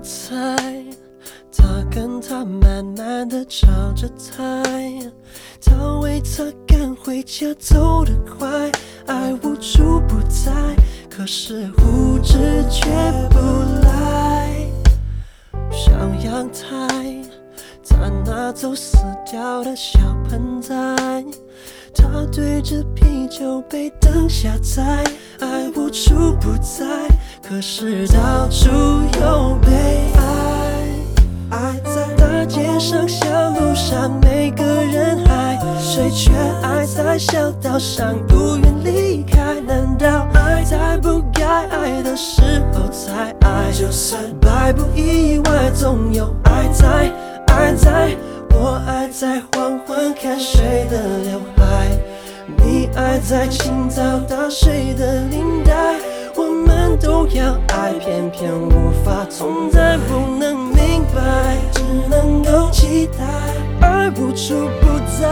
猜，他跟她慢慢地吵着台，他为她赶回家走得快，爱无处不在，可是物质却不来。上阳台，他拿走死掉的小盆栽，他对着啤酒杯等下载，爱无处不在，可是到处有悲哀。爱在大街上小路上，每个人爱，谁却爱在小道上不愿离开。难道爱在不该爱的时候才爱？就算百不意外，总有爱在，爱在。我爱在黄昏看谁的刘海，你爱在清早打谁的领带。我们都要爱，偏偏无法同在，不能明白，只能够期待，爱无处不在。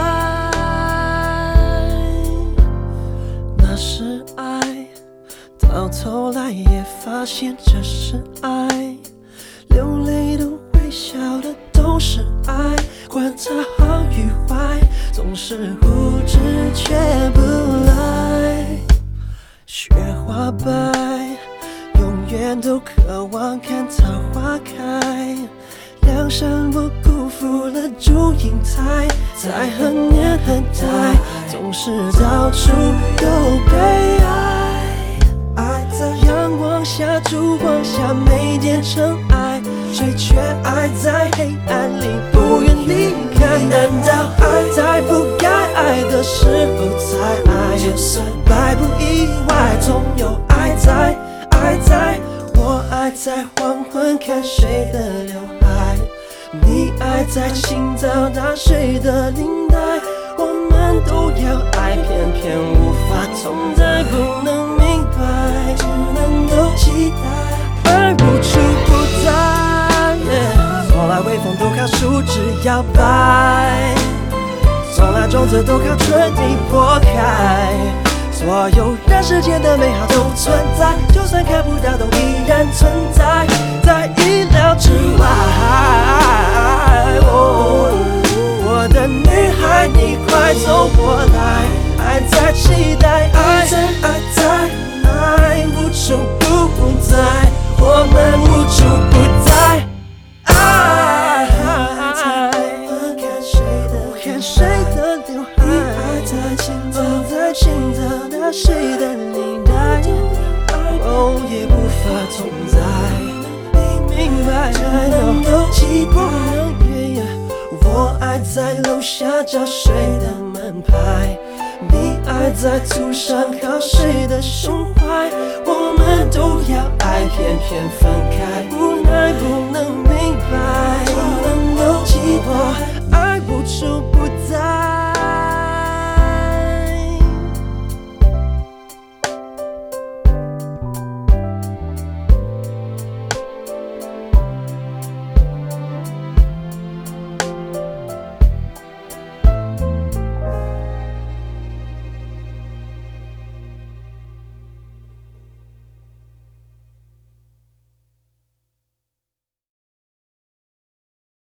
那是爱，到头来也发现这是爱，流泪的微笑的都是爱，管它好与坏，总是物质却不来。雪花白，永远都渴望看桃花开，梁山我辜负了祝英台，在很年很呆，总是到处有悲哀。爱在阳光下烛光下没变成爱，谁却爱在黑暗里不愿离开。难道爱在不该爱的时候才爱？就算百不意外，总有爱在，爱在。我爱在黄昏看谁的刘海，你爱在清早打谁的领带。我们都要爱，偏偏无法同在，不能明白，只能够期待，爱无处不在。从来微风都靠树枝摇摆，从来种子都靠春天破开。所有人世间的美好都存在，就算看不到都依然存在，在意料之外。我的女孩，你快走过来，爱在期待，爱在，爱在，爱无处不在，我们无处不在。爱看谁的刘海，爱在清早，在清早打谁的领带，哦，也无法同在，你明白？只能够期待。我爱在楼下找谁的门牌，你爱在途上靠谁的胸怀。我们都要爱，偏偏分